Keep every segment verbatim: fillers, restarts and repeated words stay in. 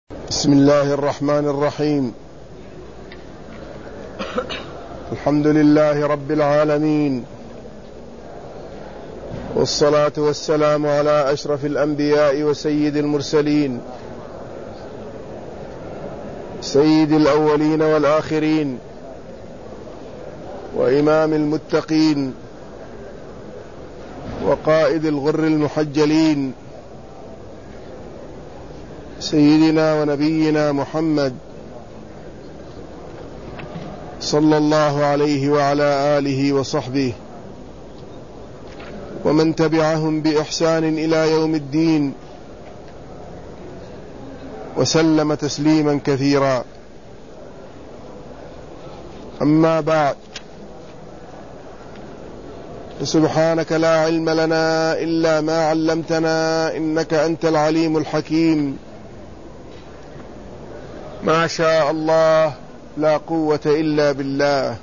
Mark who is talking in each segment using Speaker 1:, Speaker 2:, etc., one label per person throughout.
Speaker 1: بسم الله الرحمن الرحيم. الحمد لله رب العالمين، والصلاة والسلام على أشرف الأنبياء وسيد المرسلين، سيد الأولين والآخرين، وإمام المتقين، وقائد الغر المحجلين، سيدنا ونبينا محمد صلى الله عليه وعلى آله وصحبه ومن تبعهم بإحسان إلى يوم الدين، وسلم تسليما كثيرا. أما بعد، سبحانك لا علم لنا إلا ما علمتنا إنك أنت العليم الحكيم. ما شاء الله لا قوة إلا بالله.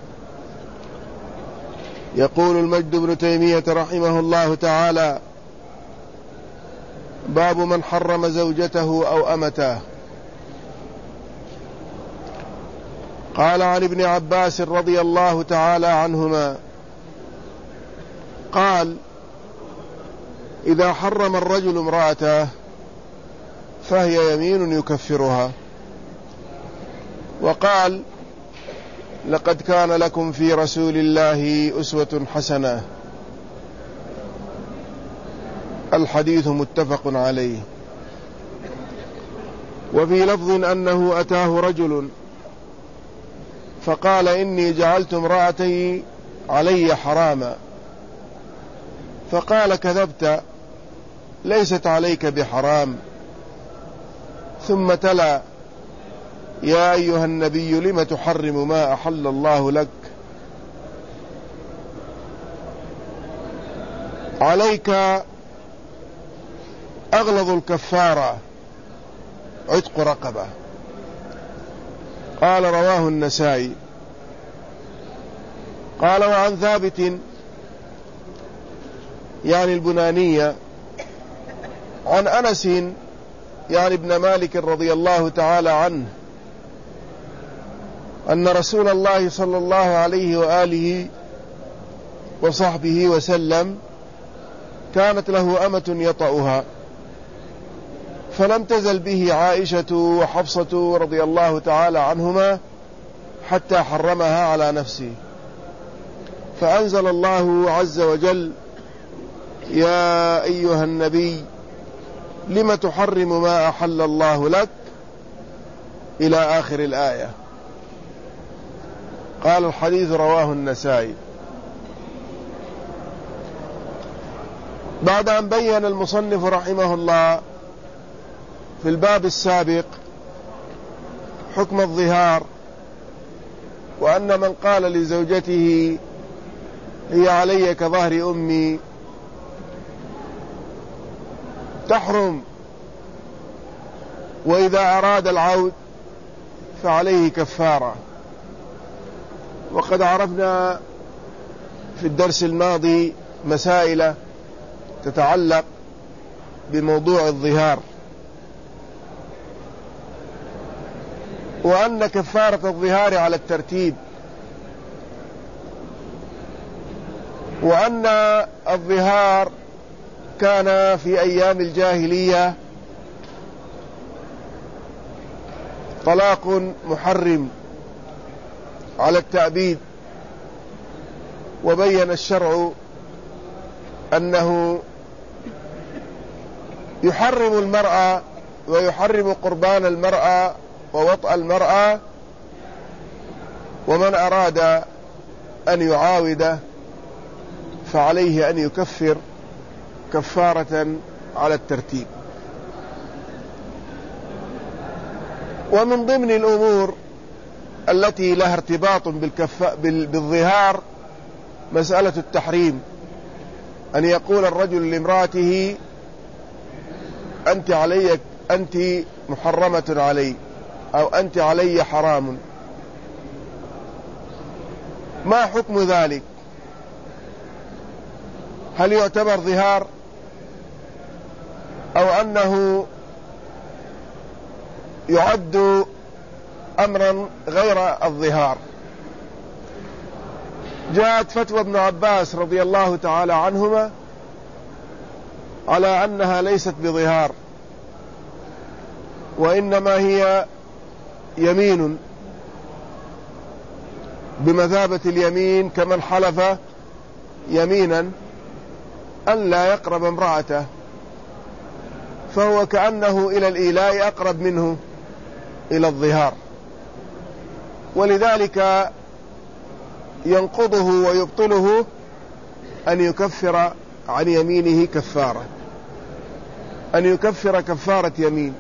Speaker 1: يقول المجد بن تيمية رحمه الله تعالى: باب من حرم زوجته أو أمته. قال عن ابن عباس رضي الله تعالى عنهما قال: إذا حرم الرجل امرأته فهي يمين يكفرها. وقال: لقد كان لكم في رسول الله أسوة حسنة. الحديث متفق عليه. وفي لفظ أنه أتاه رجل فقال: إني جعلت امرأتي علي حراما. فقال: كذبت، ليست عليك بحرام. ثم تلا: يا أيها النبي لم تحرم ما أحل الله لك؟ عليك أغلظ الكفارة عتق رقبة. قال: رواه النسائي. قال: وعن ثابت يعني البنانية عن أنس يعني ابن مالك رضي الله تعالى عنه أن رسول الله صلى الله عليه وآله وصحبه وسلم كانت له أمة يطأها، فلم تزل به عائشة وحفصة رضي الله تعالى عنهما حتى حرمها على نفسه، فأنزل الله عز وجل: يا أيها النبي لم تحرم ما أحل الله لك، إلى آخر الآية. قال: الحديث رواه النسائي. بعد أن بين المصنف رحمه الله في الباب السابق حكم الظهار، وأن من قال لزوجته هي علي كظهر أمي تحرم، وإذا أراد العود فعليه كفارة. وقد عرفنا في الدرس الماضي مسائل تتعلق بموضوع الظهار، وأن كفارة الظهار على الترتيب، وأن الظهار كان في أيام الجاهلية طلاق محرم على التأبيد، وبين الشرع أنه يحرم المرأة ويحرم قربان المرأة ووطأ المرأة، ومن أراد أن يعاود فعليه أن يكفر كفارة على الترتيب. ومن ضمن الأمور التي لها ارتباط بالظهار مسألة التحريم، أن يقول الرجل لامرأته: أنت علي أنت محرمة علي، أو أنت علي حرام. ما حكم ذلك؟ هل يعتبر ظهار، أو أنه يعد أمرا غير الظهار. جاءت فتوى ابن عباس رضي الله تعالى عنهما على أنها ليست بظهار، وإنما هي يمين بمثابة اليمين، كمن حلف يمينا أن لا يقرب امرأته، فهو كأنه إلى الإيلاء أقرب منه إلى الظهار، ولذلك ينقضه ويبطله أن يكفر عن يمينه كفارة، أن يكفر كفارة يمين.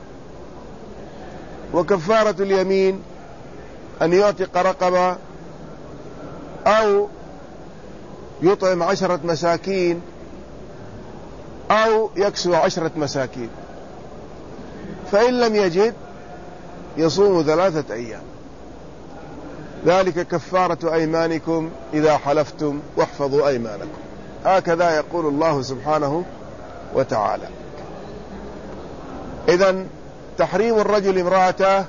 Speaker 1: وكفارة اليمين أن يعتق رقبة أو يطعم عشرة مساكين أو يكسو عشرة مساكين، فإن لم يجد يصوم ثلاثة أيام. ذلك كفارة أيمانكم إذا حلفتم واحفظوا أيمانكم. هكذا يقول الله سبحانه وتعالى. إذن تحريم الرجل امرأته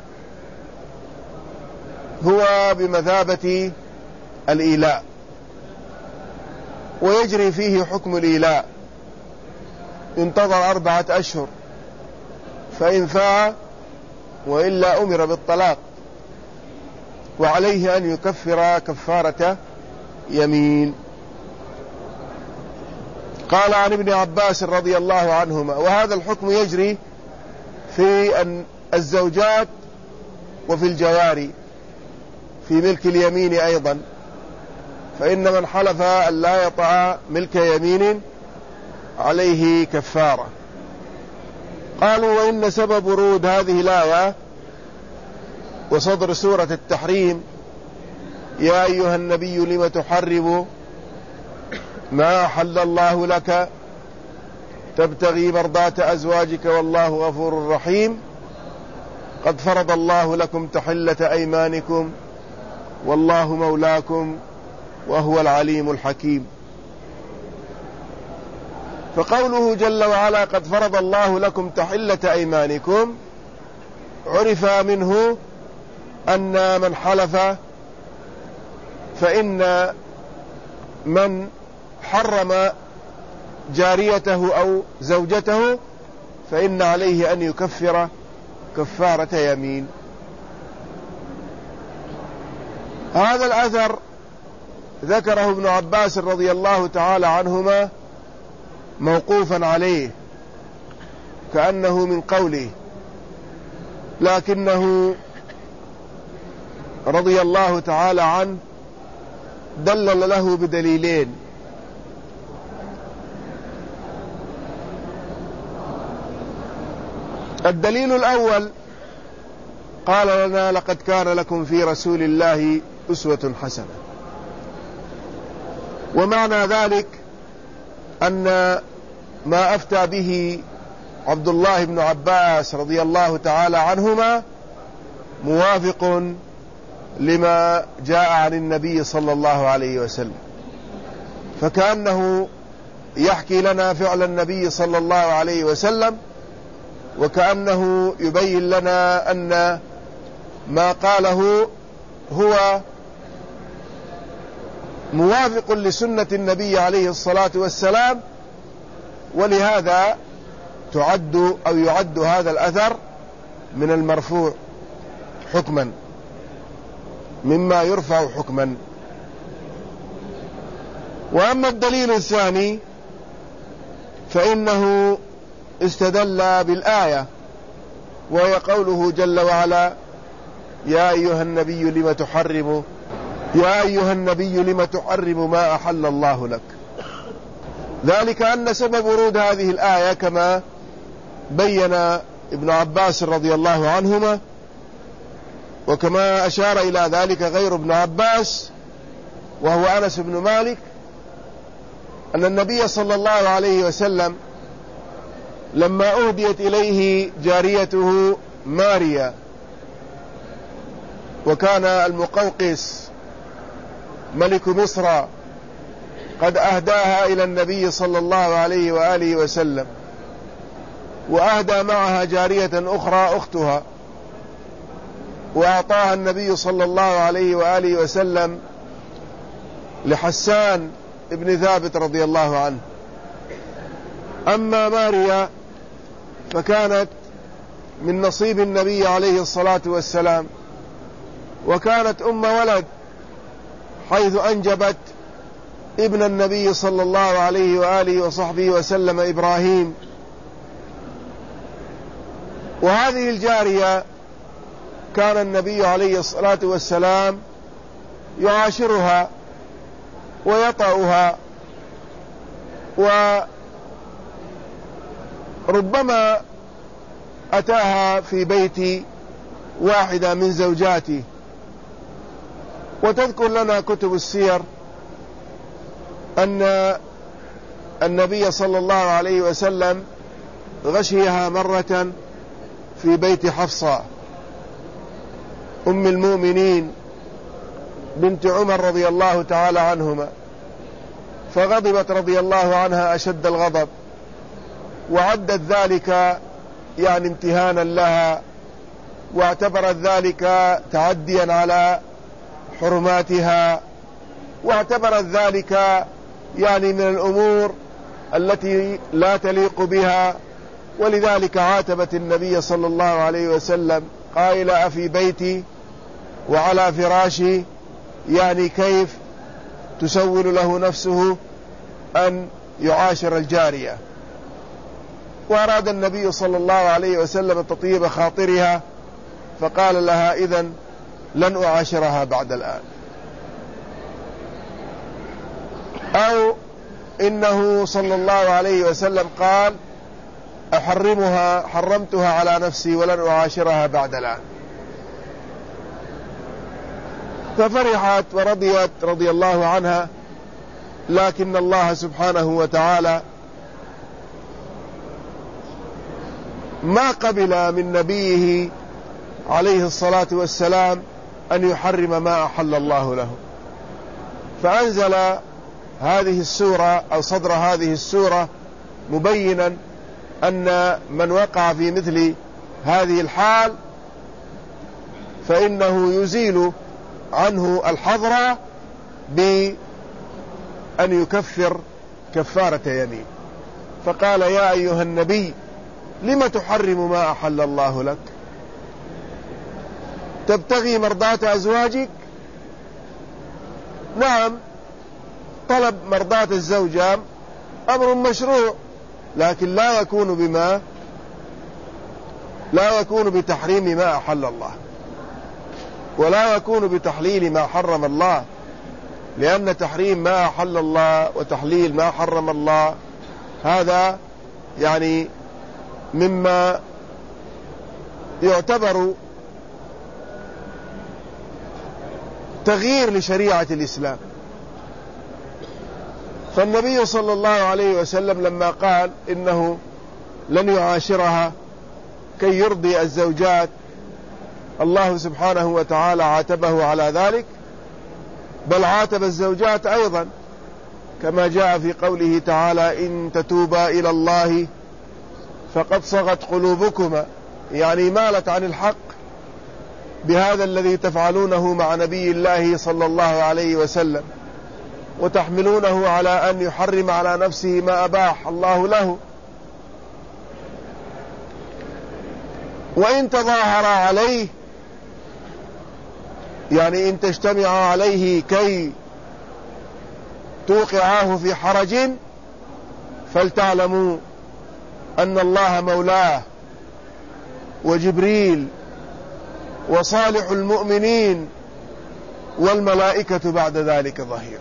Speaker 1: هو بمثابة الإيلاء، ويجري فيه حكم الإيلاء، ينتظر أربعة أشهر، فإن فاء وإلا أمر بالطلاق، وعليه أن يكفر كفارة يمين. قال عن ابن عباس رضي الله عنهما: وهذا الحكم يجري في الزوجات وفي الجواري في ملك اليمين أيضا، فإن من حلف أن لا يطع ملك يمين عليه كفارة. قالوا: وإن سبب ورود هذه الآية وصدر سورة التحريم يا أيها النبي لم تحرم ما أحل الله لك تبتغي مرضات أزواجك والله غفور رحيم قد فرض الله لكم تحلة أيمانكم والله مولاكم وهو العليم الحكيم. فقوله جل وعلا قد فرض الله لكم تحلة أيمانكم عرف منه أن من حلف، فإن من حرم جاريته أو زوجته فإن عليه أن يكفر كفارة يمين. هذا الأثر ذكره ابن عباس رضي الله تعالى عنهما موقوفا عليه كأنه من قوله، لكنه رضي الله تعالى عنه دلل له بدليلين. الدليل الأول قال لنا لقد كان لكم في رسول الله أسوة حسنة، ومعنى ذلك أن ما أفتى به عبد الله بن عباس رضي الله تعالى عنهما موافق لما جاء عن النبي صلى الله عليه وسلم، فكأنه يحكي لنا فعل النبي صلى الله عليه وسلم، وكأنه يبين لنا أن ما قاله هو موافق لسنة النبي عليه الصلاة والسلام، ولهذا تعد أو يعد هذا الأثر من المرفوع حكما، مما يرفع حكما. وأما الدليل الثاني فإنه استدل بالآية، وهي قوله جل وعلا يا أيها النبي لم تحرم يا أيها النبي لم تحرم ما أحل الله لك. ذلك أن سبب ورود هذه الآية كما بين ابن عباس رضي الله عنهما، وكما أشار إلى ذلك غير ابن عباس وهو أنس بن مالك، أن النبي صلى الله عليه وسلم لما أهديت إليه جاريته ماريا، وكان المقوقس ملك مصر قد أهداها إلى النبي صلى الله عليه وآله وسلم، وأهدى معها جارية أخرى أختها، وأعطاها النبي صلى الله عليه وآله وسلم لحسان ابن ثابت رضي الله عنه. أما ماريا فكانت من نصيب النبي عليه الصلاة والسلام، وكانت أم ولد، حيث أنجبت ابن النبي صلى الله عليه وآله وصحبه وسلم إبراهيم. وهذه الجارية كان النبي عليه الصلاة والسلام يعاشرها ويطأها، وربما أتاها في بيت واحدة من زوجاته. وتذكر لنا كتب السير أن النبي صلى الله عليه وسلم غشيها مرة في بيت حفصة أم المؤمنين بنت عمر رضي الله تعالى عنهما، فغضبت رضي الله عنها أشد الغضب، وعدت ذلك يعني امتهانا لها، واعتبرت ذلك تعديا على حرماتها، واعتبرت ذلك يعني من الأمور التي لا تليق بها. ولذلك عاتبت النبي صلى الله عليه وسلم قائلة: أفي بيتي وعلى فراشي، يعني كيف تسول له نفسه أن يعاشر الجارية. وأراد النبي صلى الله عليه وسلم تطيب خاطرها، فقال لها: إذن لن أعاشرها بعد الآن. أو إنه صلى الله عليه وسلم قال: أحرمها حرمتها على نفسي ولن أعاشرها بعد الآن. ففرحت ورضيت رضي الله عنها، لكن الله سبحانه وتعالى ما قبل من نبيه عليه الصلاة والسلام أن يحرم ما أحل الله له، فأنزل هذه السورة أو صدر هذه السورة مبينا أن من وقع في مثل هذه الحال فإنه يزيل عنه الحظر بأن يكفر كفارة يمين. فقال: يا أيها النبي لم تحرم ما أحل الله لك تبتغي مرضاة أزواجك؟ نعم، طلب مرضاة الزوجة أمر مشروع، لكن لا يكون بما لا يكون بتحريم ما أحل الله، ولا يكون بتحليل ما حرم الله، لأن تحريم ما أحل الله وتحليل ما حرم الله هذا يعني مما يعتبر تغيير لشريعة الإسلام. فالنبي صلى الله عليه وسلم لما قال إنه لن يعاشرها كي يرضي الزوجات، الله سبحانه وتعالى عاتبه على ذلك، بل عاتب الزوجات أيضا، كما جاء في قوله تعالى: إن تتوبا إلى الله فقد صغت قلوبكما، يعني مالت عن الحق بهذا الذي تفعلونه مع نبي الله صلى الله عليه وسلم، وتحملونه على أن يحرم على نفسه ما أباح الله له. وإن تظاهر عليه، يعني إن تجتمع عليه كي توقعاه في حرج، فلتعلموا أن الله مولاه وجبريل وصالح المؤمنين والملائكة بعد ذلك ظهير.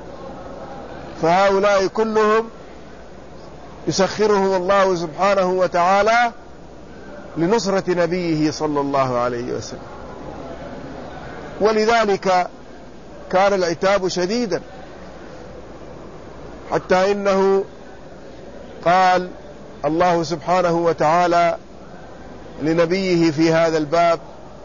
Speaker 1: فهؤلاء كلهم يسخرهم الله سبحانه وتعالى لنصرة نبيه صلى الله عليه وسلم. ولذلك كان العتاب شديدا، حتى إنه قال الله سبحانه وتعالى لنبيه في هذا الباب: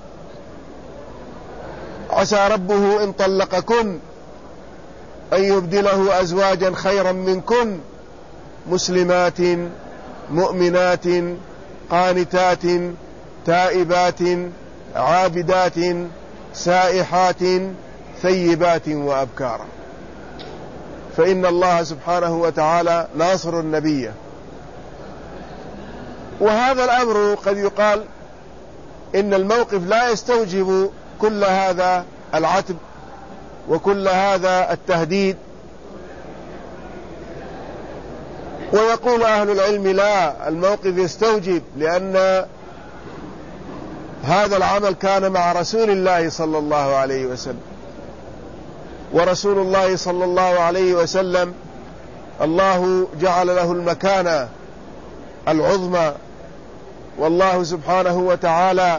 Speaker 1: عسى ربه إن طلقكن أن يبدله أزواجا خيرا منكن مسلمات مؤمنات قانتات تائبات عابدات سائحات ثيبات وأبكارا. فإن الله سبحانه وتعالى ناصر النبي. وهذا الأمر قد يقال إن الموقف لا يستوجب كل هذا العتب وكل هذا التهديد، ويقول أهل العلم لا، الموقف يستوجب، لأن هذا العمل كان مع رسول الله صلى الله عليه وسلم، ورسول الله صلى الله عليه وسلم الله جعل له المكانة العظمى، والله سبحانه وتعالى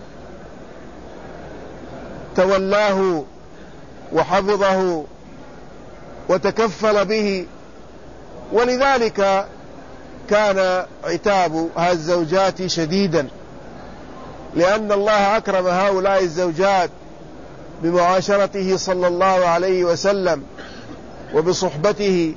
Speaker 1: تولاه وحفظه وتكفل به، ولذلك كان عتاب هذه الزوجات شديدا، لأن الله أكرم هؤلاء الزوجات بمعاشرته صلى الله عليه وسلم وبصحبته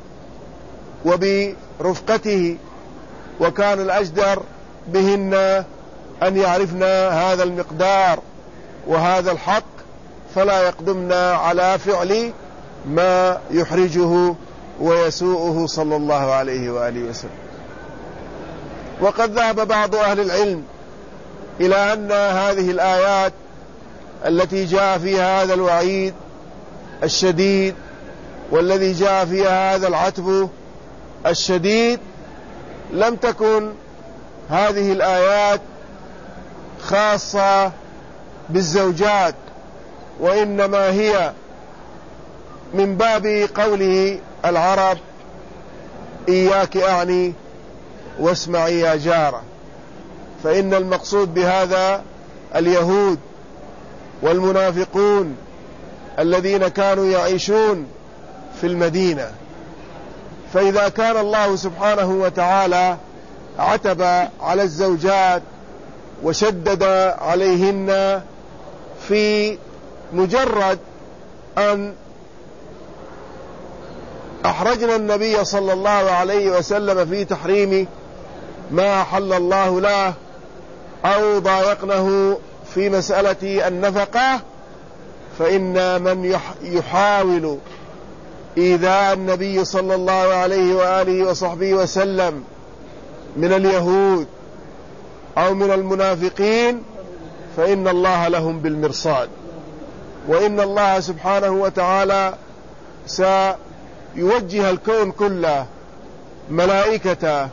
Speaker 1: وبرفقته، وكان الأجدر بهن أن يعرفن هذا المقدار وهذا الحق، فلا يقدمن على فعل ما يحرجه ويسوءه صلى الله عليه وآله وسلم. وقد ذهب بعض أهل العلم إلى أن هذه الآيات التي جاء فيها هذا الوعيد الشديد والذي جاء فيها هذا العتب الشديد لم تكن هذه الآيات خاصة بالزوجات، وإنما هي من باب قوله العرب إياك أعني واسمعي يا جارة، فإن المقصود بهذا اليهود والمنافقون الذين كانوا يعيشون في المدينة. فإذا كان الله سبحانه وتعالى عتب على الزوجات وشدد عليهن في مجرد أن أحرجنا النبي صلى الله عليه وسلم في تحريم ما أحل الله له، أو ضايقنه في مسألة النفقة، فإن من يحاول إيذاء النبي صلى الله عليه وآله وصحبه وسلم من اليهود أو من المنافقين فإن الله لهم بالمرصاد، وإن الله سبحانه وتعالى سيوجه الكون كله ملائكته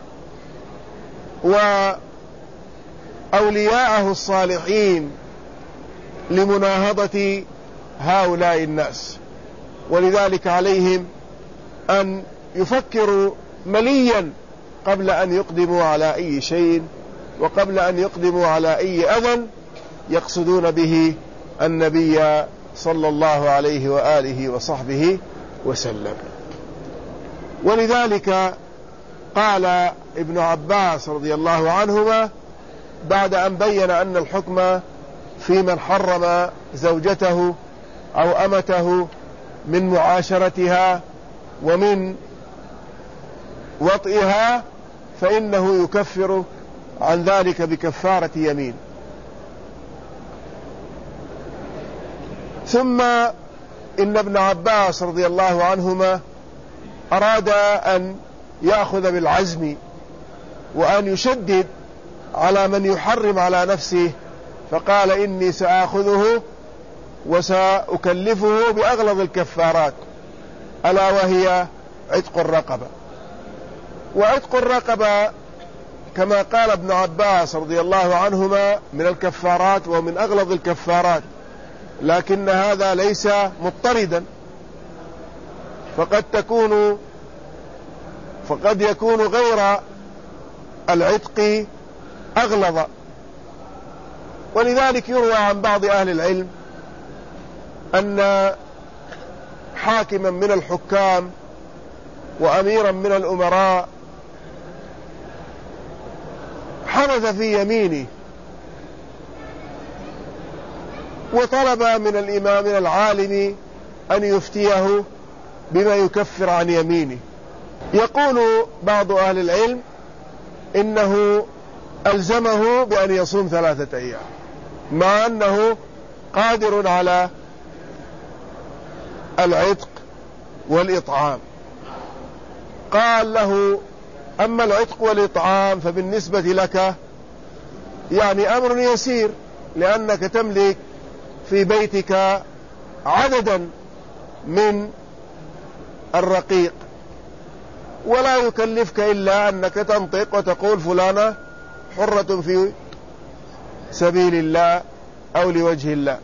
Speaker 1: وأولياءه الصالحين لمناهضة هؤلاء الناس. ولذلك عليهم أن يفكروا مليا قبل أن يقدموا على أي شيء، وقبل أن يقدموا على أي أذى يقصدون به النبي صلى الله عليه وآله وصحبه وسلم. ولذلك قال ابن عباس رضي الله عنهما بعد أن بين أن الحكم في من حرم زوجته أو أمته من معاشرتها ومن وطئها، فإنه يكفر عن ذلك بكفارة يمين. ثم إن ابن عباس رضي الله عنهما أراد أن يأخذ بالعزم وأن يشدد على من يحرم على نفسه، فقال إني سآخذه وسأكلفه بأغلظ الكفارات، ألا وهي عتق الرقبة. وعتق الرقبة كما قال ابن عباس رضي الله عنهما من الكفارات ومن أغلظ الكفارات، لكن هذا ليس مضطردا، فقد تكون فقد يكون غير العتق أغلظ. ولذلك يروى عن بعض أهل العلم أن حاكما من الحكام وأميرا من الأمراء حنث في يمينه وطلب من الإمام من العالم أن يفتيه بما يكفر عن يمينه. يقول بعض أهل العلم إنه ألزمه بأن يصوم ثلاثة أيام، مع أنه قادر على العتق والإطعام. قال له: أما العتق والإطعام فبالنسبة لك يعني أمر يسير، لأنك تملك في بيتك عددا من الرقيق، ولا يكلفك إلا أنك تنطق وتقول فلانة حرة في سبيل الله أو لوجه الله.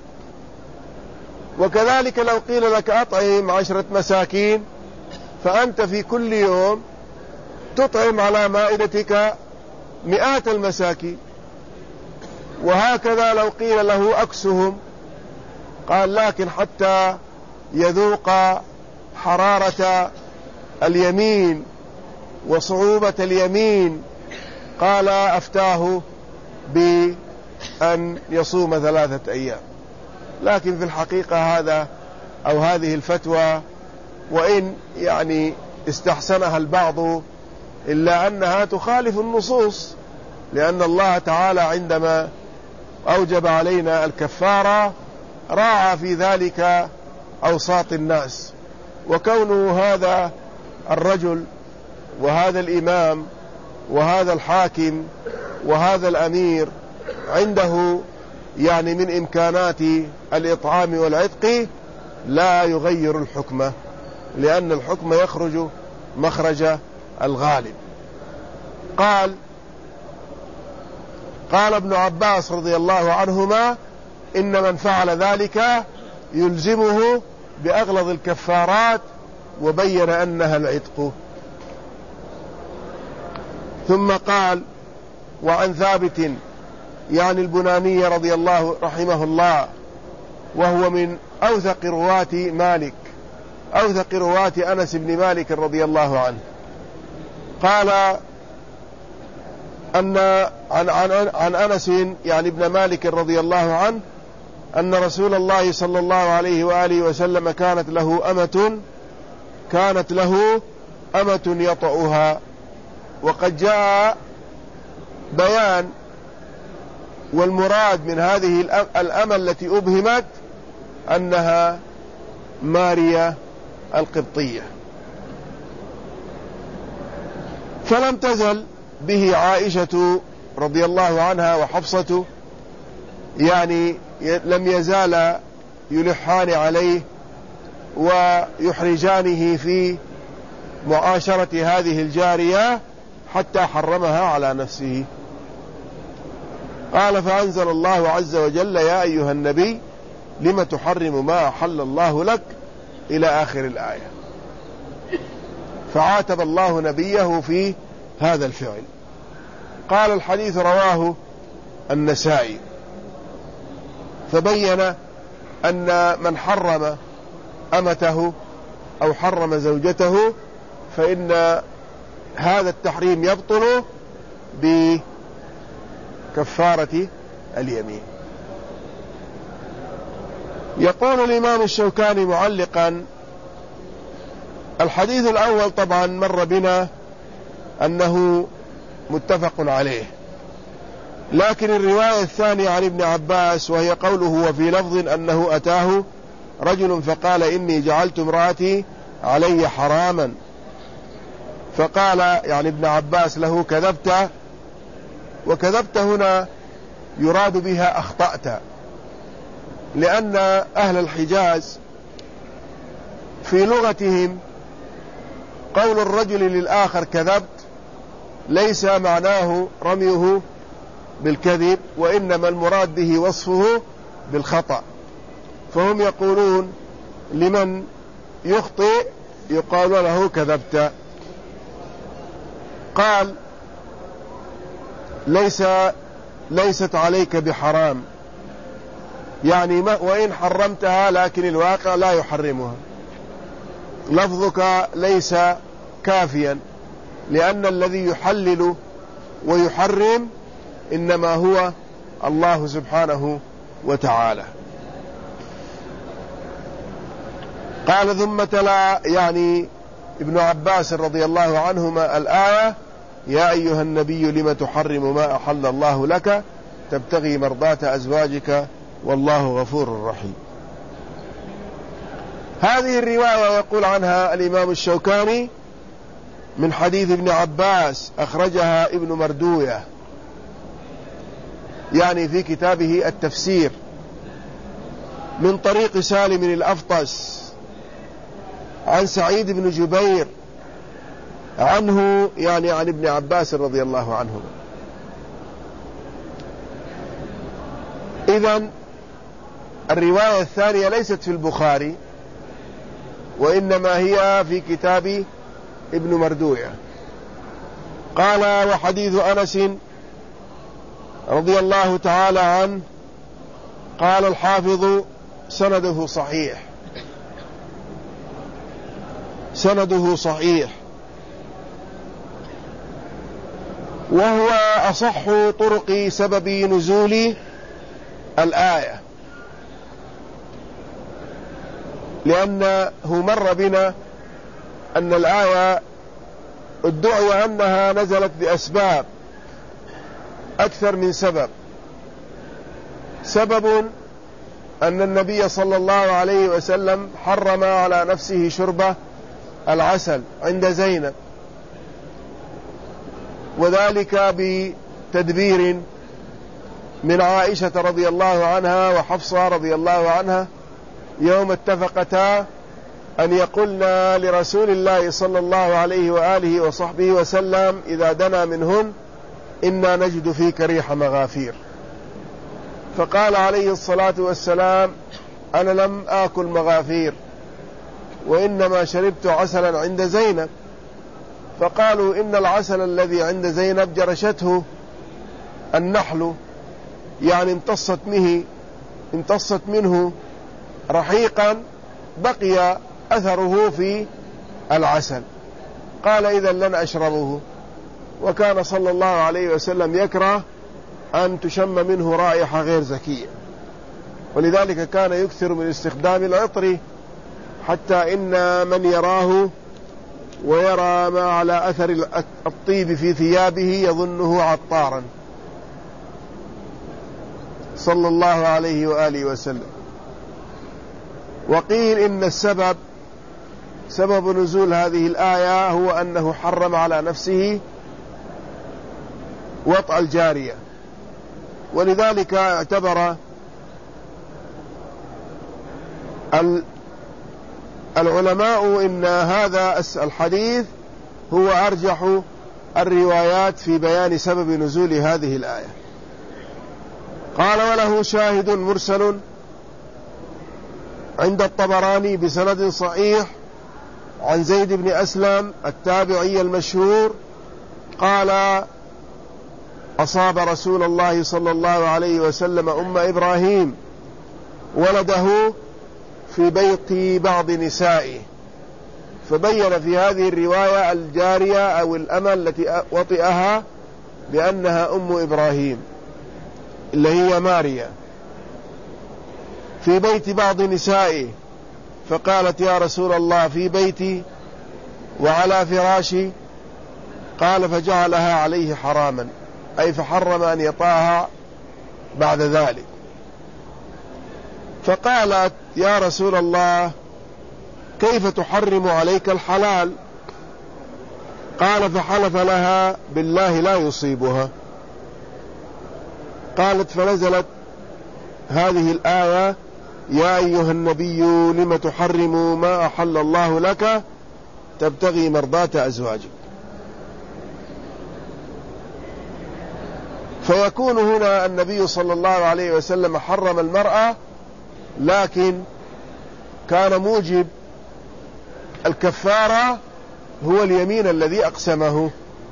Speaker 1: وكذلك لو قيل لك أطعم عشرة مساكين، فأنت في كل يوم تطعم على مائدتك مئات المساكين. وهكذا لو قيل له أكسهم، قال: لكن حتى يذوق حرارة اليمين وصعوبة اليمين، قال: أفتاه بأن يصوم ثلاثة أيام. لكن في الحقيقة هذا أو هذه الفتوى وإن يعني استحسنها البعض إلا أنها تخالف النصوص، لأن الله تعالى عندما أوجب علينا الكفارة راعى في ذلك أوساط الناس. وكونه هذا الرجل وهذا الإمام وهذا الحاكم وهذا الأمير عنده يعني من إمكانات الإطعام والعتق لا يغير الحكم، لأن الحكم يخرج مخرج الغالب. قال قال ابن عباس رضي الله عنهما: إن من فعل ذلك يلزمه بأغلظ الكفارات، وبين أنها العتق. ثم قال: وعن ثابت يعني البناني رضي الله رحمه الله، وهو من أوثق رواة مالك أوثق رواة أنس بن مالك رضي الله عنه، قال أن عن, عن, عن أنس يعني ابن مالك رضي الله عنه أن رسول الله صلى الله عليه وآله وسلم كانت له أمة كانت له أمة يطأها. وقد جاء بيان والمراد من هذه الأمة التي أبهمت أنها ماريا القبطية. فلم تزل به عائشة رضي الله عنها وحفصة يعني لم يزال يلحان عليه ويحرجانه في معاشرة هذه الجارية حتى حرمها على نفسه. قال: فأنزل الله عز وجل: يا أيها النبي لم تحرم ما أحل الله لك، إلى آخر الآية. فعاتب الله نبيه في هذا الفعل. قال: الحديث رواه النسائي، فبين أن من حرم أمته أو حرم زوجته فإن هذا التحريم يبطل بكفارة اليمين. يقول الإمام الشوكاني معلقا: الحديث الأول طبعا مر بنا أنه متفق عليه، لكن الرواية الثانية عن ابن عباس وهي قوله: وفي لفظ أنه أتاه رجل فقال: إني جعلت امرأتي علي حراما، فقال يعني ابن عباس له: كذبت. وكذبت هنا يراد بها أخطأت، لأن أهل الحجاز في لغتهم قول الرجل للآخر كذبت ليس معناه رميه بالكذب، وإنما المراد به وصفه بالخطأ. فهم يقولون لمن يخطئ يقال له كذبت. قال: ليس ليست عليك بحرام، يعني ما وإن حرمتها لكن الواقع لا يحرمها. لفظك ليس كافيا، لأن الذي يحلل ويحرم إنما هو الله سبحانه وتعالى. قال: ثم تلا يعني ابن عباس رضي الله عنهما الآية: يا أيها النبي لم تحرم ما أحل الله لك، تبتغي مرضاة أزواجك والله غفور رحيم. هذه الرواية يقول عنها الإمام الشوكاني من حديث ابن عباس أخرجها ابن مردوية، يعني في كتابه التفسير، من طريق سالم الأفطس عن سعيد بن جبير عنه، يعني عن ابن عباس رضي الله عنه. إذن الرواية الثانية ليست في البخاري، وإنما هي في كتاب ابن مردوية. قال: وحديث أنس رضي الله تعالى عنه قال الحافظ: سنده صحيح، سنده صحيح، وهو أصح طرق سبب نزول الآية، لأنه مر بنا أن الآية ادعي أنها نزلت بأسباب أكثر من سبب. سبب أن النبي صلى الله عليه وسلم حرم على نفسه شرب العسل عند زينب، وذلك بتدبير من عائشة رضي الله عنها وحفصة رضي الله عنها يوم اتفقتا أن يقولنا لرسول الله صلى الله عليه وآله وصحبه وسلم إذا دنا منهن: إنا نجد فيك ريح مغافير. فقال عليه الصلاة والسلام: أنا لم آكل مغافير، وإنما شربت عسلا عند زينب. فقالوا: إن العسل الذي عند زينب جرشته النحل، يعني امتصت منه امتصت منه رحيقا بقي أثره في العسل. قال: إذا لن أشربه. وكان صلى الله عليه وسلم يكره أن تشم منه رائحة غير زكية، ولذلك كان يكثر من استخدام العطر، حتى إن من يراه ويرى ما على أثر الطيب في ثيابه يظنه عطارا صلى الله عليه وآله وسلم. وقيل إن السبب سبب نزول هذه الآية هو أنه حرم على نفسه وطأ الجارية، ولذلك اعتبر العلماء إن هذا الحديث هو أرجح الروايات في بيان سبب نزول هذه الآية. قال: وله شاهد مرسل عند الطبراني بسند صحيح عن زيد بن أسلم التابعي المشهور قال: أصاب رسول الله صلى الله عليه وسلم أم إبراهيم ولده في بيت بعض نسائه، فبين في هذه الرواية الجارية أو الأمة التي وطئها بأنها أم إبراهيم اللي هي ماريا، في بيت بعض نسائه، فقالت: يا رسول الله في بيتي وعلى فراشي. قال: فجعلها عليه حراما، أي فحرم أن يطاها بعد ذلك. فقالت: يا رسول الله كيف تحرم عليك الحلال؟ قال: فحلف لها بالله لا يصيبها. قالت: فنزلت هذه الآية: يا أيها النبي لم تحرم ما أحل الله لك تبتغي مرضاة أزواجك. فيكون هنا النبي صلى الله عليه وسلم حرم المرأة، لكن كان موجب الكفارة هو اليمين الذي أقسمه.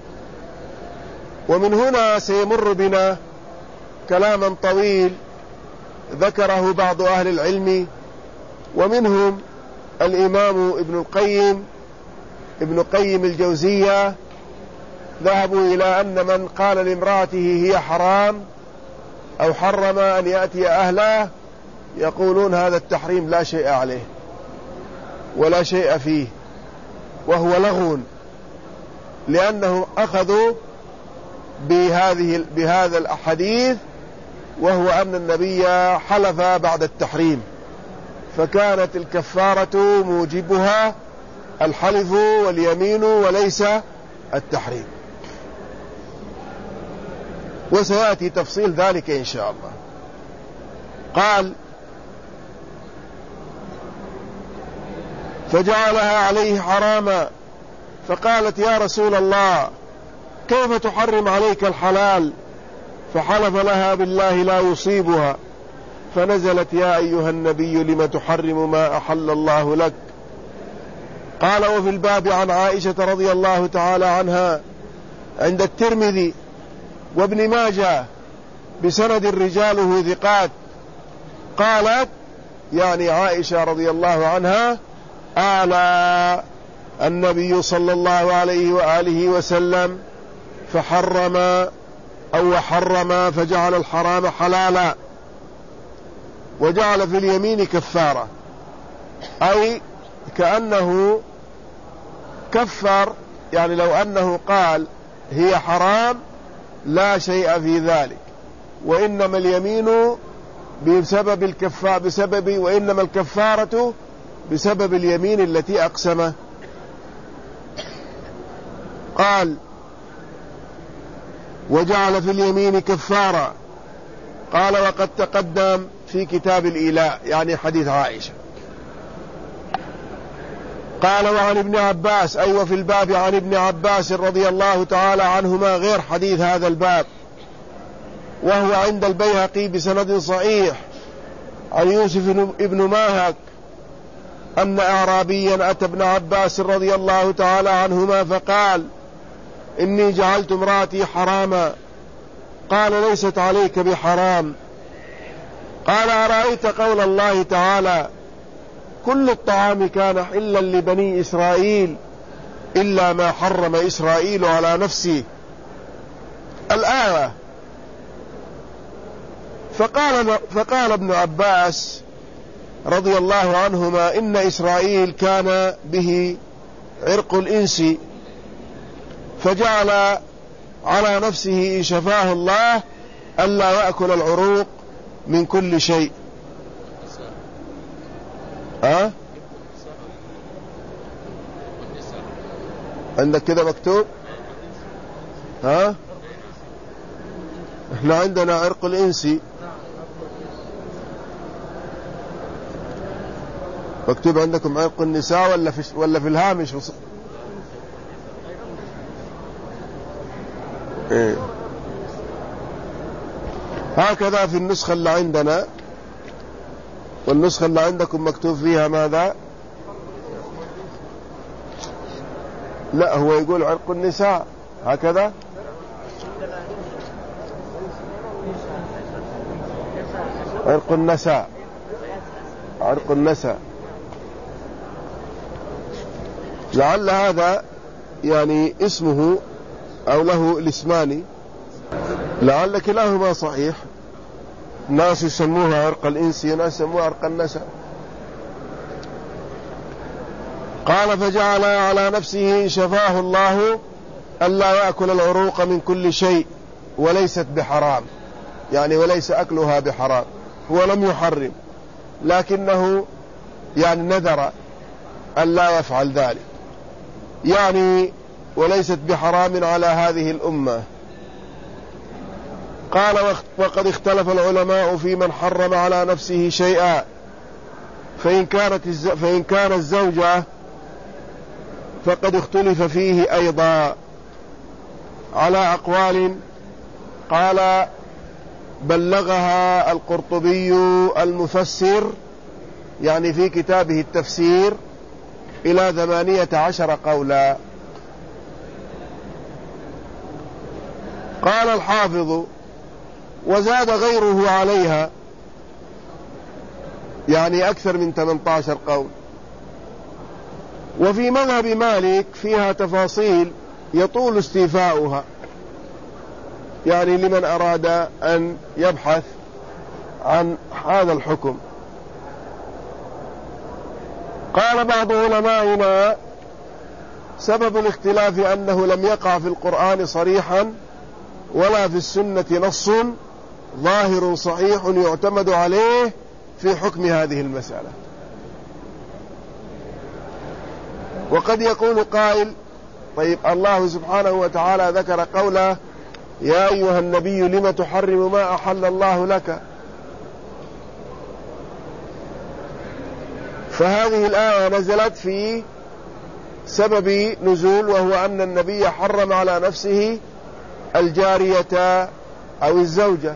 Speaker 1: ومن هنا سيمر بنا كلاما طويل ذكره بعض أهل العلم، ومنهم الإمام ابن القيم ابن قيم الجوزية، ذهبوا إلى أن من قال لامرأته هي حرام أو حرم أن يأتي أهله يقولون هذا التحريم لا شيء عليه ولا شيء فيه، وهو لغو، لأنه أخذوا بهذه بهذا الحديث وهو أن النبي حلف بعد التحريم، فكانت الكفارة موجبها الحلف واليمين وليس التحريم، وسيأتي تفصيل ذلك إن شاء الله. قال: فجعلها عليه حراما، فقالت: يا رسول الله، كيف تحرم عليك الحلال؟ فحلف لها بالله لا يصيبها، فنزلت: يا أيها النبي لم تحرم ما أحل الله لك. قال: وفي الباب عن عائشة رضي الله تعالى عنها عند الترمذي وابن ماجه بسند رجاله ثقات، قالت يعني عائشة رضي الله عنها: أعلى النبي صلى الله عليه وآله وسلم فحرم أو حرم فجعل الحرام حلالا وجعل في اليمين كفارة، أي كأنه كفر، يعني لو أنه قال هي حرام لا شيء في ذلك، وإنما اليمين بسبب الكفارة بسبب وإنما الكفارة بسبب اليمين التي أقسمه. قال: وجعل في اليمين كفارة. قال: وقد تقدم في كتاب الإيلاء، يعني حديث عائشة. قال: وعن ابن عباس، أي وفي الباب عن ابن عباس رضي الله تعالى عنهما غير حديث هذا الباب، وهو عند البيهقي بسند صحيح عن يوسف ابن ماهك أن أعرابيا أتى ابن عباس رضي الله تعالى عنهما فقال: إني جعلت امرأتي حراما. قال: ليست عليك بحرام. قال: أرأيت قول الله تعالى: كل الطعام كان حلا لبني إسرائيل إلا ما حرم إسرائيل على نفسه، الآية. فقال, فقال ابن عباس رضي الله عنهما: إن إسرائيل كان به عرق الإنس، فجعل على نفسه إن شفاه الله ألا يأكل العروق من كل شيء. ها؟ أه؟ عندك كده مكتوب؟ ها؟ أه؟ احنا عندنا عرق الإنسي مكتوب، عندكم عرق النساء ولا في ولا في الهامش؟ إيه. هكذا في النسخة اللي عندنا، والنسخة اللي عندكم مكتوب فيها ماذا؟ لا، هو يقول عرق النساء هكذا. عرق النساء، عرق النساء. لعل هذا يعني اسمه أو له الاسمان، لعل كلاهما صحيح. ناس يسموها عرق الإنسي، ناس يسموها عرق النساء. قال: فجعل على نفسه إن شفاه الله ألا يأكل العروق من كل شيء وليست بحرام، يعني وليس أكلها بحرام، هو لم يحرم لكنه يعني نذر ألا يفعل ذلك، يعني وليست بحرام على هذه الأمة. قال: وقد اختلف العلماء في من حرم على نفسه شيئا، فإن كانت الز... فإن كان الزوجة فقد اختلف فيه أيضا على أقوال. قال: بلغها القرطبي المفسر يعني في كتابه التفسير إلى ثمانية عشر قولا. قال الحافظ: وزاد غيره عليها، يعني أكثر من ثمانية عشر قول. وفي مذهب مالك فيها تفاصيل يطول استيفاؤها، يعني لمن أراد أن يبحث عن هذا الحكم. قال بعض علمائنا: سبب الاختلاف أنه لم يقع في القرآن صريحا ولا في السنة نص ظاهر صحيح يعتمد عليه في حكم هذه المسألة. وقد يقول قائل: طيب الله سبحانه وتعالى ذكر قوله: يا أيها النبي لم تحرم ما أحل الله لك، فهذه الآية نزلت في سبب نزول، وهو أن النبي حرم على نفسه الجارية أو الزوجة،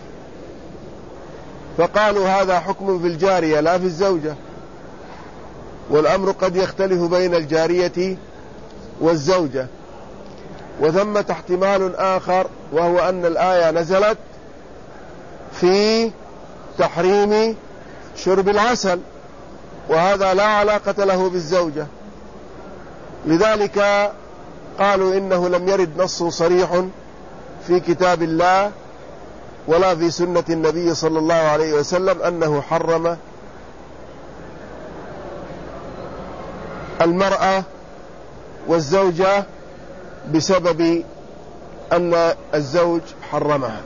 Speaker 1: فقالوا هذا حكم في الجارية لا في الزوجة، والأمر قد يختلف بين الجارية والزوجة. وثمة احتمال آخر، وهو أن الآية نزلت في تحريم شرب العسل، وهذا لا علاقة له بالزوجة، لذلك قالوا إنه لم يرد نص صريح في كتاب الله ولا في سنة النبي صلى الله عليه وسلم أنه حرم المرأة والزوجة بسبب أن الزوج حرمها.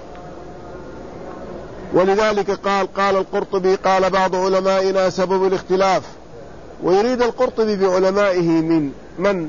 Speaker 1: ولذلك قال قال القرطبي: قال بعض علمائنا سبب الاختلاف. ويريد القرطبي بعلمائه من من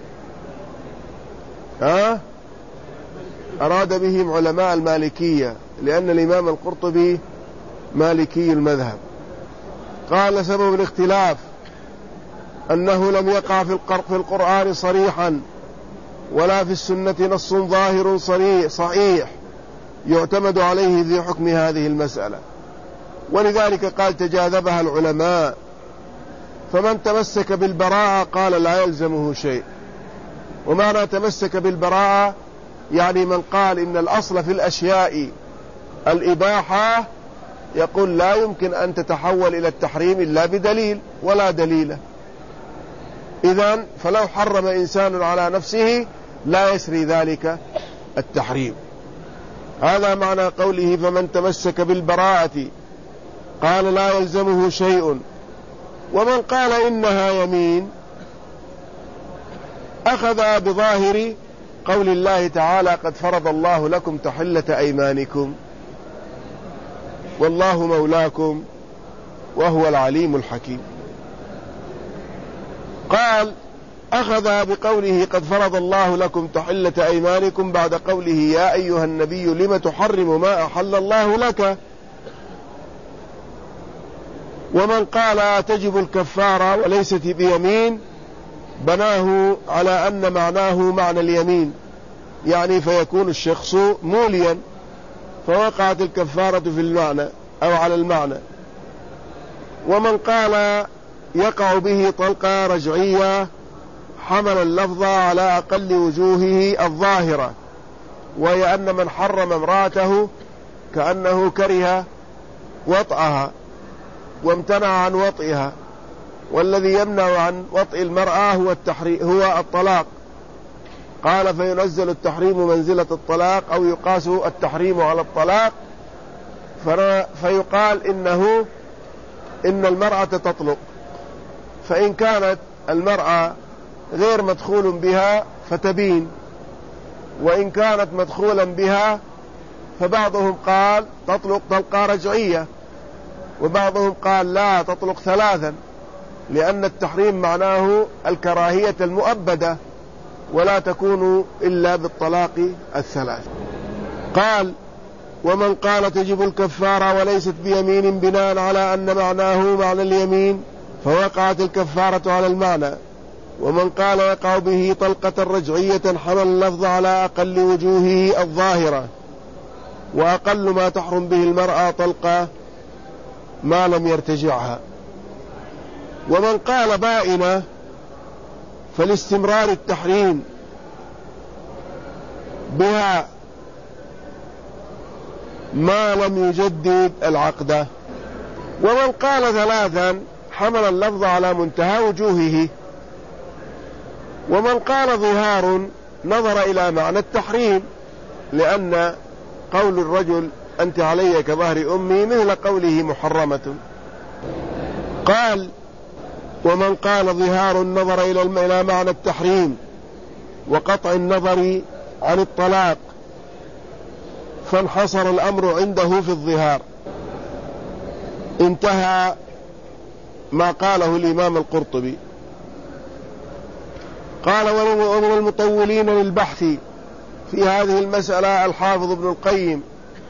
Speaker 1: ها أراد بهم علماء المالكية، لأن الإمام القرطبي مالكي المذهب. قال سبب الاختلاف أنه لم يقع في القرآن صريحا ولا في السنة نص ظاهر صريح صحيح يعتمد عليه في حكم هذه المسألة، ولذلك قال تجاذبها العلماء، فمن تمسك بالبراءة قال لا يلزمه شيء. ومعنى تمسك بالبراءة يعني من قال إن الأصل في الأشياء الإباحة، يقول لا يمكن أن تتحول إلى التحريم إلا بدليل ولا دليل. إذن فلو حرم إنسان على نفسه لا يسري ذلك التحريم. هذا معنى قوله فمن تمسك بالبراءة قال لا يلزمه شيء. ومن قال إنها يمين أخذ بظاهر قول الله تعالى قد فرض الله لكم تحلة أيمانكم والله مولاكم وهو العليم الحكيم. قال أخذ بقوله قد فرض الله لكم تحلة أيمانكم بعد قوله يا أيها النبي لم تحرم ما أحل الله لك. ومن قال تجب الكفارة وليست بيمين بناه على أن معناه معنى اليمين، يعني فيكون الشخص موليا فوقعت الكفارة في المعنى أو على المعنى. ومن قال يقع به طلقة رجعية حمل اللفظ على أقل وجوهه الظاهرة، وهي أن من حرم امرأته كأنه كره وطئها وامتنع عن وطئها، والذي يمنع عن وطئ المرأة هو التحريم هو الطلاق. قال فينزل التحريم منزلة الطلاق أو يقاس التحريم على الطلاق، فيقال إنه إن المرأة تطلق، فإن كانت المرأة غير مدخول بها فتبين، وإن كانت مدخولا بها فبعضهم قال تطلق طلقة رجعية، وبعضهم قال لا تطلق ثلاثا، لأن التحريم معناه الكراهية المؤبدة ولا تكون إلا بالطلاق الثلاث. قال ومن قال تجب الكفارة وليست بيمين بناء على أن معناه معنى اليمين فوقعت الكفارة على المعنى. ومن قال يقع به طلقة رجعية حمل اللفظ على أقل وجوهه الظاهرة، وأقل ما تحرم به المرأة طلقة ما لم يرتجعها. ومن قال بائنة فالاستمرار التحريم بها ما لم يجدد العقد. ومن قال ثلاثا حمل اللفظ على منتهى وجوهه. ومن قال ظهار نظر إلى معنى التحريم، لأن قول الرجل أنت علي كظهر أمي مثل قوله محرمة. قال ومن قال ظهار النظر إلى معنى التحريم وقطع النظر عن الطلاق، فانحصر الأمر عنده في الظهار. انتهى ما قاله الإمام القرطبي. قال: ومن المطولين للبحث في هذه المسألة الحافظ ابن القيم،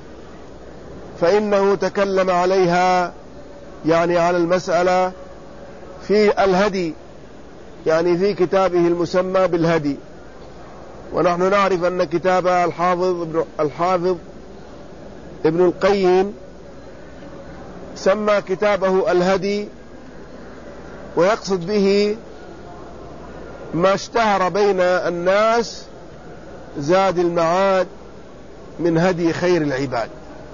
Speaker 1: فإنه تكلم عليها، يعني على المسألة في الهدي، يعني في كتابه المسمى بالهدي. ونحن نعرف أن كتاب الحافظ ابن, الحافظ ابن القيم سمى كتابه الهدي، ويقصد به ما اشتهر بين الناس زاد المعاد من هدي خير العباد.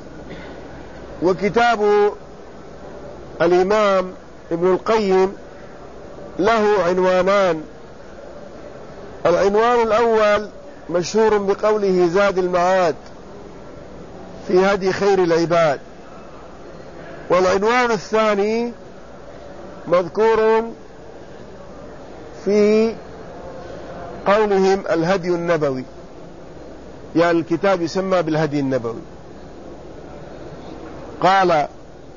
Speaker 1: وكتاب الإمام ابن القيم له عنوانان. العنوان الأول مشهور بقوله زاد المعاد في هدي خير العباد، والعنوان الثاني مذكور في قولهم الهدي النبوي، يعني الكتاب يسمى بالهدي النبوي. قال: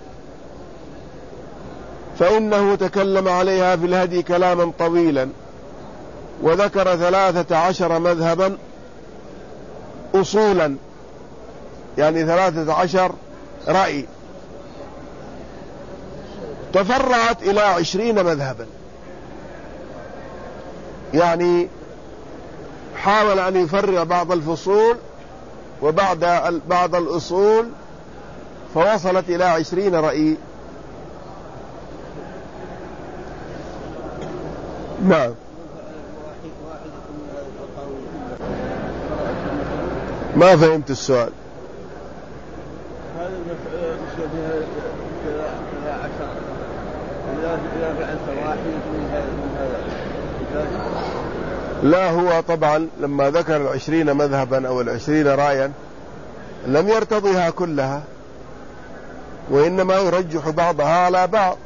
Speaker 1: فإنه تكلم عليها في الهدي كلاما طويلا، وذكر ثلاثة عشر مذهبا أصولا، يعني ثلاثة عشر رأي، تفرعت إلى عشرين مذهبا. يعني حاول أن يفرع بعض الفصول وبعد بعض الأصول، فوصلت إلى عشرين رأي. نعم. ما فهمت السؤال. لا، هو طبعا لما ذكر العشرين مذهبا أو العشرين رأيا لم يرتضيها كلها، وإنما يرجح بعضها على بعض،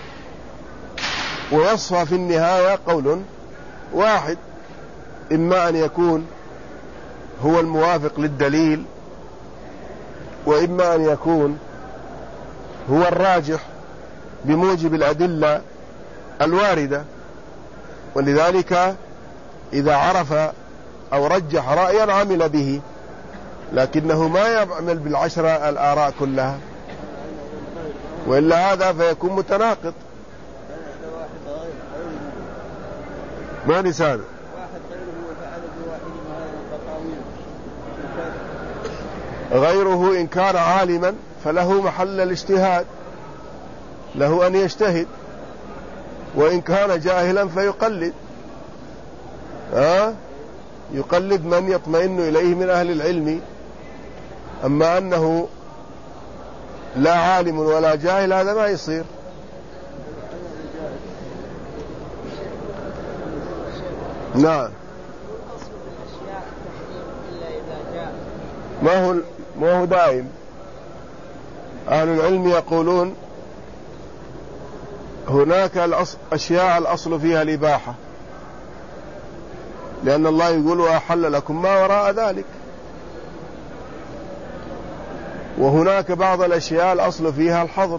Speaker 1: ويصفى في النهاية قول واحد، إما أن يكون هو الموافق للدليل، وإما أن يكون هو الراجح بموجب الأدلة الواردة. ولذلك إذا عرف أو رجح رأيا عمل به، لكنه ما يعمل بالعشرة الآراء كلها، وإلا هذا فيكون متناقض. ما نسان غيره إن كان عالما فله محل الاجتهاد، له أن يجتهد، وإن كان جاهلا فيقلد. ها؟ يقلد من يطمئن إليه من أهل العلم. أما أنه لا عالم ولا جاهل هذا ما يصير. نعم. ما هو ما هو دائم. أهل العلم يقولون هناك الأشياء الأصل فيها الإباحة، لأن الله يقول وأحل لكم ما وراء ذلك. وهناك بعض الأشياء الأصل فيها الحظر،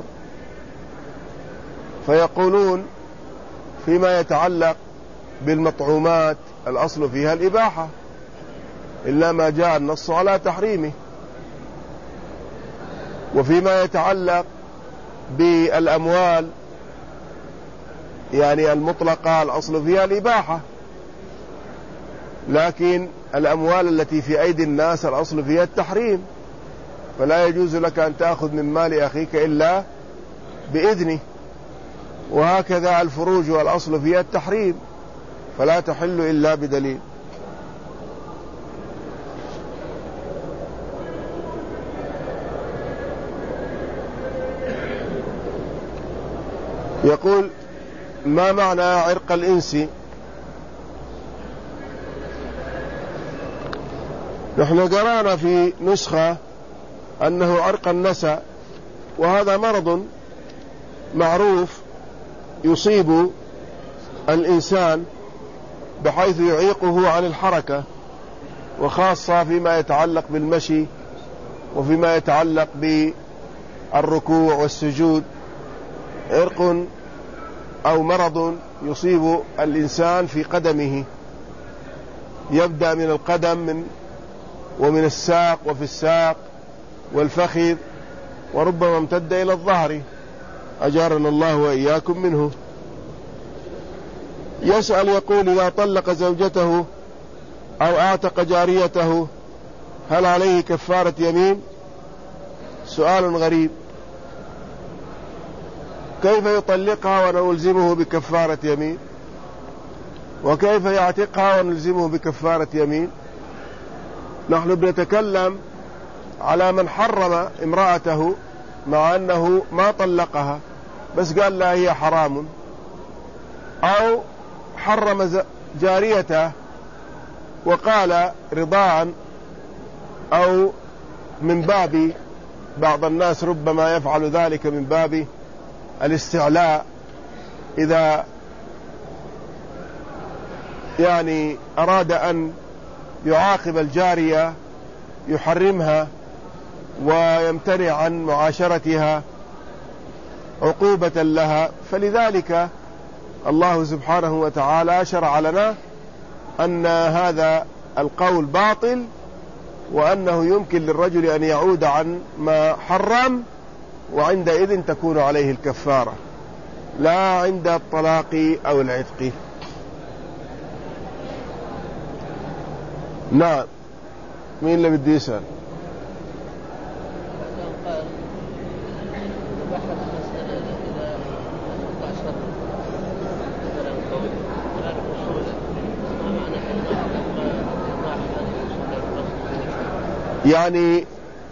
Speaker 1: فيقولون فيما يتعلق بالمطعومات الأصل فيها الإباحة إلا ما جاء النص على تحريمه. وفيما يتعلق بالأموال يعني المطلقة الأصل فيها الإباحة، لكن الأموال التي في أيدي الناس الأصل فيها التحريم، فلا يجوز لك أن تأخذ من مال أخيك إلا بإذنه. وهكذا الفروج والأصل فيها التحريم، فلا تحل إلا بدليل. يقول: ما معنى عرق الإنس؟ نحن قرأنا في نسخة أنه عرق النسى، وهذا مرض معروف يصيب الإنسان بحيث يعيقه عن الحركة، وخاصة فيما يتعلق بالمشي وفيما يتعلق بالركوع والسجود عرق أو مرض يصيب الإنسان في قدمه، يبدأ من القدم من ومن الساق وفي الساق والفخذ، وربما امتد إلى الظهر، أجارنا الله وإياكم منه. يسأل يقول: إذا طلق زوجته أو أعتق جاريته هل عليه كفارة يمين؟ سؤال غريب، كيف يطلقها ونلزمه بكفارة يمين؟ وكيف يعتقها ونلزمه بكفارة يمين؟ نحن بنتكلم على من حرم امرأته مع أنه ما طلقها، بس قال لا هي حرام، أو حرم جاريته وقال رضاعا، أو من باب بعض الناس ربما يفعل ذلك من باب الاستعلاء، إذا يعني أراد أن يعاقب الجارية يحرمها ويمتنع عن معاشرتها عقوبة لها. فلذلك الله سبحانه وتعالى شرع لنا أن هذا القول باطل، وأنه يمكن للرجل أن يعود عن ما حرم، وعندئذ تكون عليه الكفارة، لا عند الطلاق أو العتق. نعم، مين اللي بدي يسأل؟ يعني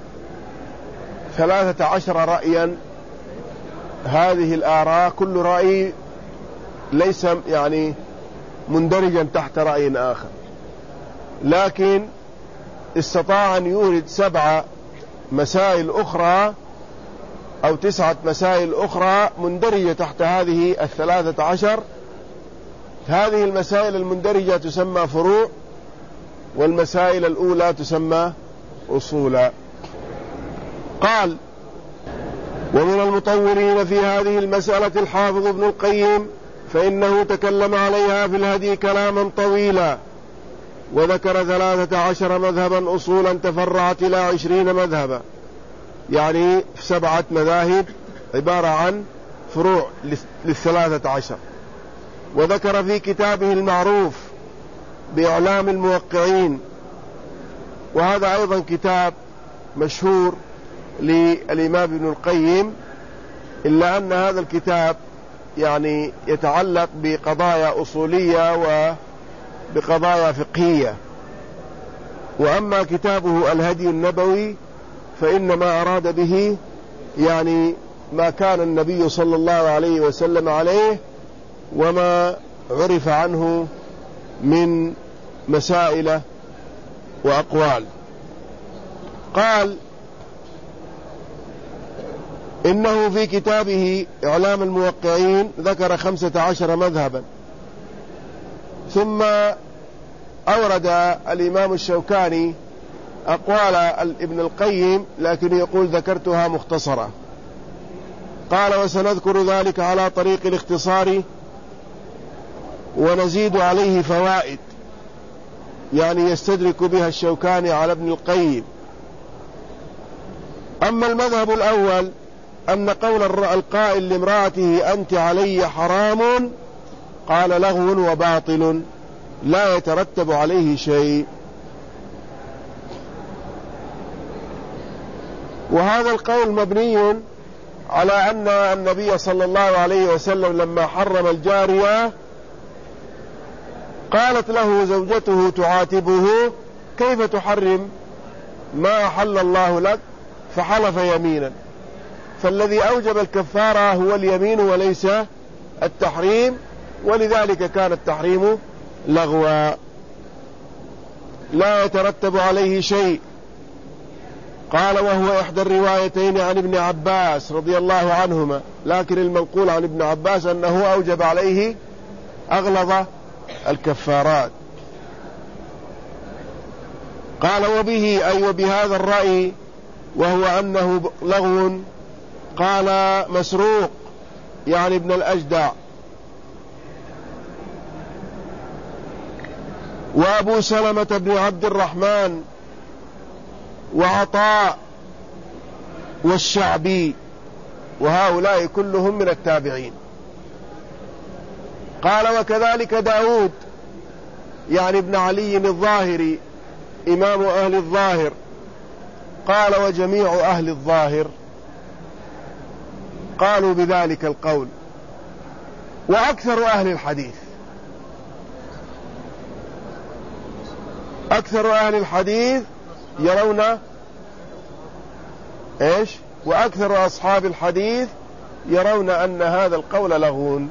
Speaker 1: ثلاثة عشر رأيا، هذه الآراء كل رأي ليس يعني مندرجا تحت رأي آخر، لكن استطاع أن يورد سبع مسائل أخرى أو تسعة مسائل أخرى مندرجة تحت هذه الثلاثة عشر. هذه المسائل المندرجة تسمى فروع، والمسائل الأولى تسمى أصولا. قال: ومن المطورين في هذه المسألة الحافظ ابن القيم، فإنه تكلم عليها في الهدي كلاما طويلا، وذكر ثلاثة عشر مذهبا أصولا تفرعت إلى عشرين مذهبا، يعني سبعة مذاهب عبارة عن فروع للثلاثة عشر. وذكر في كتابه المعروف بإعلام الموقعين، وهذا أيضا كتاب مشهور للإمام ابن القيم، إلا أن هذا الكتاب يعني يتعلق بقضايا أصولية وبقضايا فقهية. وأما كتابه الهدي النبوي فإنما أراد به يعني ما كان النبي صلى الله عليه وسلم عليه، وما عرف عنه من مسائل وأقوال. قال: إنه في كتابه إعلام الموقعين ذكر خمسة عشر مذهبا، ثم أورد الإمام الشوكاني أقوال ابن القيم، لكن يقول ذكرتها مختصرة. قال: وسنذكر ذلك على طريق الاختصار، ونزيد عليه فوائد يعني يستدرك بها الشوكاني على ابن القيم. أما المذهب الأول أن قول القائل لامرأته أنت علي حرام قال لغو وباطل لا يترتب عليه شيء. وهذا القول مبني على أن النبي صلى الله عليه وسلم لما حرم الجارية قالت له زوجته تعاتبه: كيف تحرم ما أحل الله لك؟ فحلف يمينا، فالذي أوجب الكفارة هو اليمين وليس التحريم، ولذلك كان التحريم لغوا لا يترتب عليه شيء. قال: وهو إحدى الروايتين عن ابن عباس رضي الله عنهما، لكن المنقول عن ابن عباس أنه أوجب عليه أغلظ الكفارات. قال: وبه أي وبهذا الرأي وهو أنه لغو قال مسروق يعني ابن الأجدع، وأبو سلمة بن عبد الرحمن، وعطاء، والشعبي، وهؤلاء كلهم من التابعين. قال وكذلك داود يعني ابن علي الظاهري إمام أهل الظاهر، قال وجميع أهل الظاهر قالوا بذلك القول، وأكثر أهل الحديث أكثر أهل الحديث يرون إيش؟ وأكثر أصحاب الحديث يرون أن هذا القول لغو،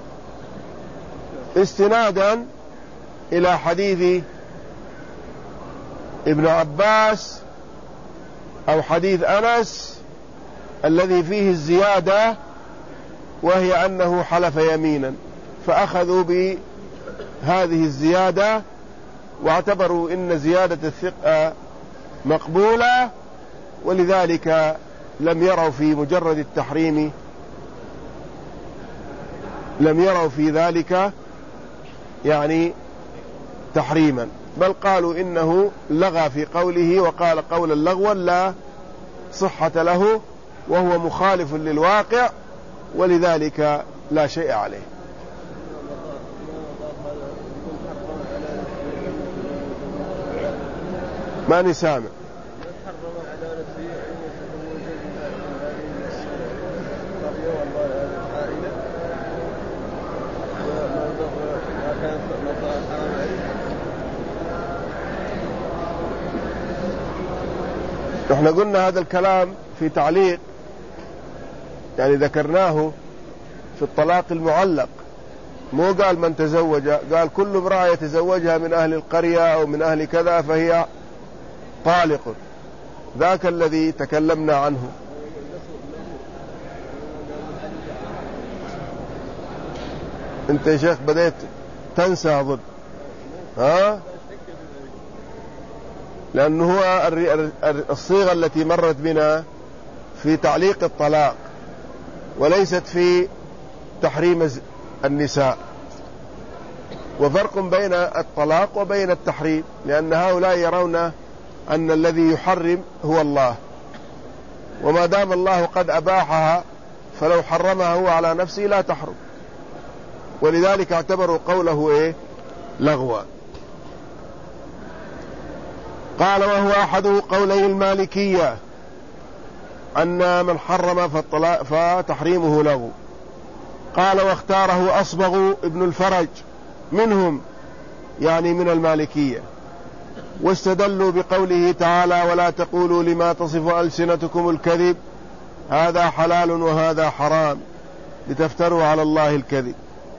Speaker 1: استنادا إلى حديث ابن عباس أو حديث أنس الذي فيه الزيادة، وهي أنه حلف يمينا، فأخذوا بهذه الزيادة واعتبروا إن زيادة الثقة مقبولة، ولذلك لم يروا في مجرد التحريم لم يروا في ذلك يعني تحريما، بل قالوا إنه لغى في قوله، وقال قولا لغوا لا صحة له وهو مخالف للواقع، ولذلك لا شيء عليه. ماني سامع. احنا قلنا هذا الكلام في تعليق يعني ذكرناه في الطلاق المعلق، مو قال من تزوج، قال كل امرأة يتزوجها من أهل القرية أو من أهل كذا فهي طالق، ذاك الذي تكلمنا عنه. انت يا شيخ بديت تنسى أظن، ها؟ لأنه هو الصيغة التي مرت بنا في تعليق الطلاق، وليست في تحريم النساء، وفرق بين الطلاق وبين التحريم، لأن هؤلاء يرون أن الذي يحرم هو الله، وما دام الله قد أباحها فلو حرمها هو على نفسه لا تحرم، ولذلك اعتبروا قوله إيه؟ لغوا. قال وهو أحد قولي المالكية أن من حرم فتحريمه لغو. قال واختاره أصبغ ابن الفرج منهم يعني من المالكية، واستدلوا بقوله تعالى ولا تقولوا لما تصف ألسنتكم الكذب هذا حلال وهذا حرام لتفتروا على الله الكذب.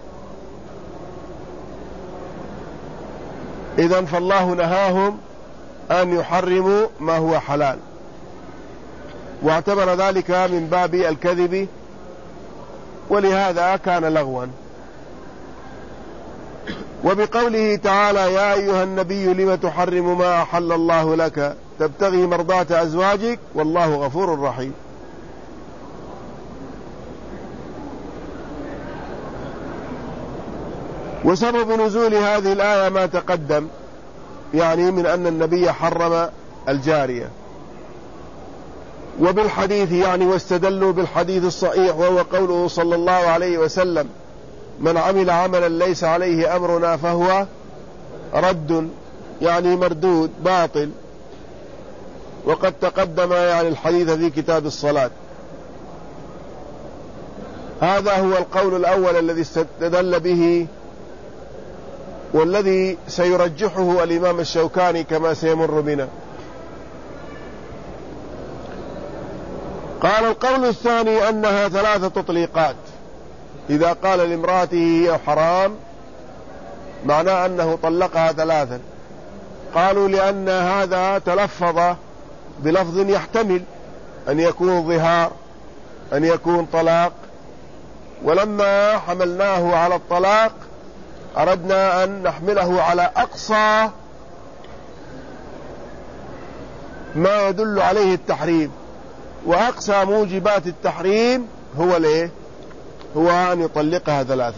Speaker 1: إذن فالله نهاهم أن يحرموا ما هو حلال، واعتبر ذلك من باب الكذب، ولهذا كان لغوا. وبقوله تعالى يا أيها النبي لم تحرم ما أحل الله لك تبتغي مرضات أزواجك والله غفور رحيم. وسبب نزول هذه الآية ما تقدم، يعني من أن النبي حرم الجارية، وبالحديث يعني واستدلوا بالحديث الصحيح وهو قوله صلى الله عليه وسلم من عمل عملا ليس عليه أمرنا فهو رد، يعني مردود باطل، وقد تقدم يعني الحديث في كتاب الصلاة. هذا هو القول الأول الذي استدل به، والذي سيرجحه الإمام الشوكاني كما سيمر بنا. قال القول الثاني أنها ثلاثة تطليقات، إذا قال لامرأته هي حرام معناه أنه طلقها ثلاثا. قالوا لأن هذا تلفظ بلفظ يحتمل أن يكون ظهار أن يكون طلاق، ولما حملناه على الطلاق أردنا أن نحمله على أقصى ما يدل عليه التحريم، وأقصى موجبات التحريم هو ليه هو أن يطلقها ثلاثة.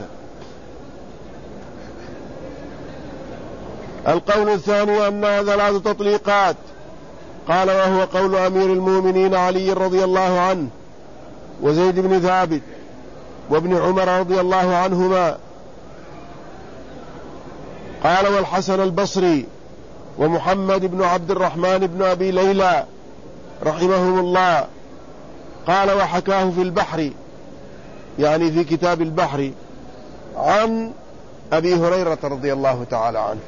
Speaker 1: القول الثاني أنها ثلاث تطليقات، قال وهو قول أمير المؤمنين علي رضي الله عنه وزيد بن ثابت وابن عمر رضي الله عنهما. قال والحسن البصري ومحمد بن عبد الرحمن بن أبي ليلى رحمهم الله. قال وحكاه في البحر، يعني في كتاب البحر، عن أبي هريرة رضي الله تعالى عنه.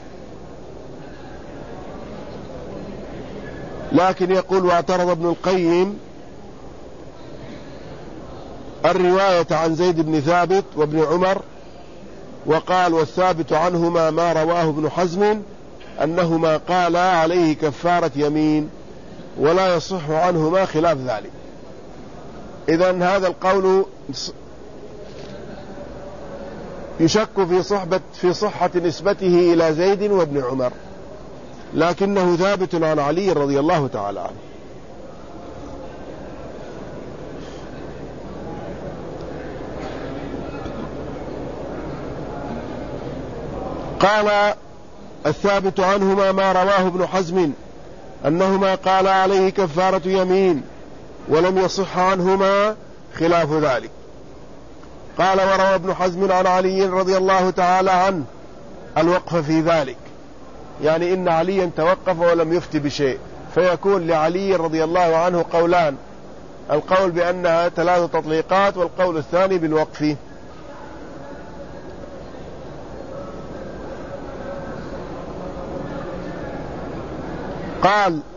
Speaker 1: لكن يقول واعترض ابن القيم الرواية عن زيد بن ثابت وابن عمر، وقال والثابت عنهما ما رواه ابن حزم أنهما قالا عليه كفارة يمين، ولا يصح عنهما خلاف ذلك. إذن هذا القول يشك في صحبة في صحة نسبته إلى زيد وابن عمر، لكنه ثابت عن علي رضي الله تعالى عنه. قال الثابت عنهما ما رواه ابن حزم أنهما قال عليه كفارة يمين، ولم يصح عنهما خلاف ذلك. قال وروى ابن حزم عن علي رضي الله تعالى عنه الوقف في ذلك، يعني إن عليا توقف ولم يفتي بشيء، فيكون لعلي رضي الله عنه قولان، القول بأنها ثلاث تطليقات والقول الثاني بالوقف. قال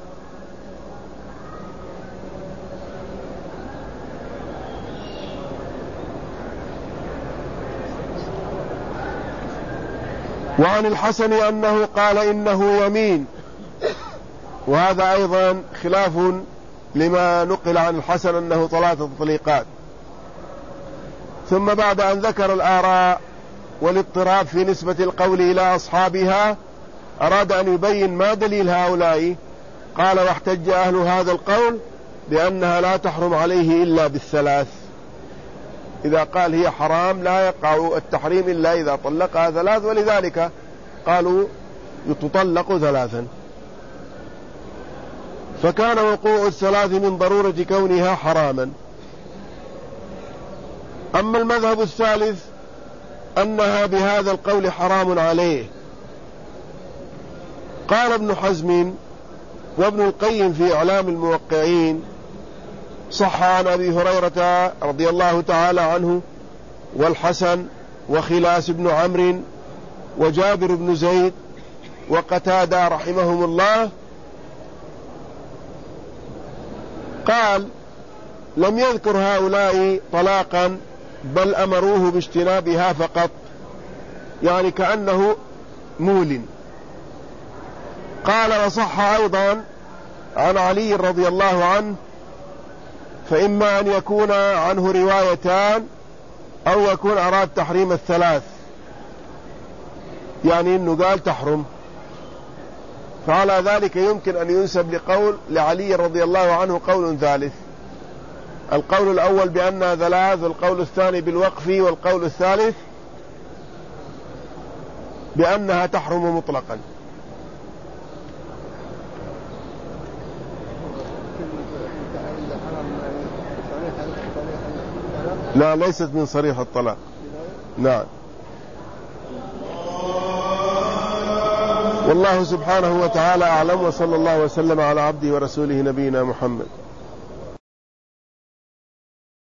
Speaker 1: وعن الحسن أنه قال إنه يمين، وهذا أيضا خلاف لما نقل عن الحسن أنه ثلاثة تطليقات. ثم بعد أن ذكر الآراء والاضطراب في نسبة القول إلى أصحابها أراد أن يبين ما دليل هؤلاء. قال واحتج أهل هذا القول بأنها لا تحرم عليه إلا بالثلاث، إذا قال هي حرام لا يقع التحريم إلا إذا طلقها ثلاث، ولذلك قالوا تطلق ثلاثا. فكان وقوع الثلاث من ضرورة كونها حراما. أما المذهب الثالث أنها بهذا القول حرام عليه، قال ابن حزم وابن القيم في إعلام الموقعين صح عن أبي هريرة رضي الله تعالى عنه والحسن وخلاس بن عمرو وجابر بن زيد وقتادة رحمهم الله. قال لم يذكر هؤلاء طلاقا بل أمروه باجتنابها فقط، يعني كأنه مول. قال وصح أيضا عن علي رضي الله عنه، فإما أن يكون عنه روايتان أو يكون أراد تحريم الثلاث، يعني أنه قال تحرم، فعلى ذلك يمكن أن ينسب لقول لعلي رضي الله عنه قول ثالث، القول الأول بأنها ثلاث، والقول الثاني بالوقف، والقول الثالث بأنها تحرم مطلقا. لا، ليست من صريح الطلاق. نعم. والله سبحانه وتعالى أعلم، وصلى الله وسلم على عبده ورسوله نبينا محمد.